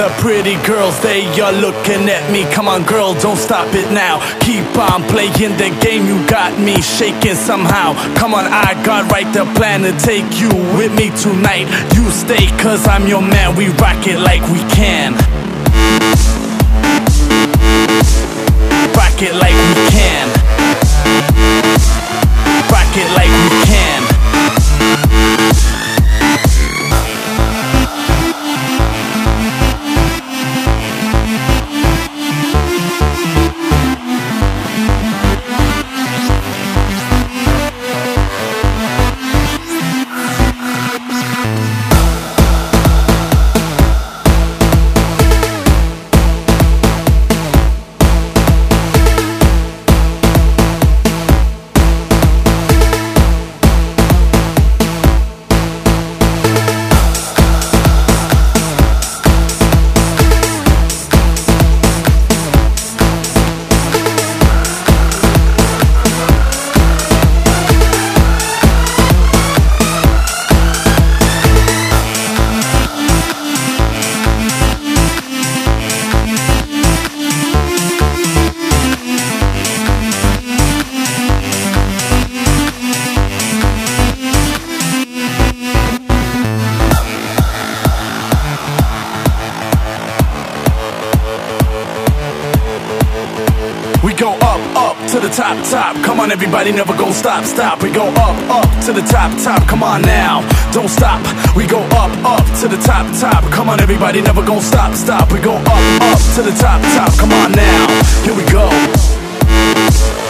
the pretty girls, they are looking at me. Come on girl, don't stop it now. Keep on playing the game, you got me shaking somehow. Come on, I got right the plan to take you with me tonight. You stay cause I'm your man, we rock it like we can. Rock it like we can. Rock it like we can. We go up to the top. Come on everybody, never gon' stop. We go up to the top. Come on now, don't stop. We go up to the top. Come on everybody, never gon' stop. We go up to the top. Come on now, here we go.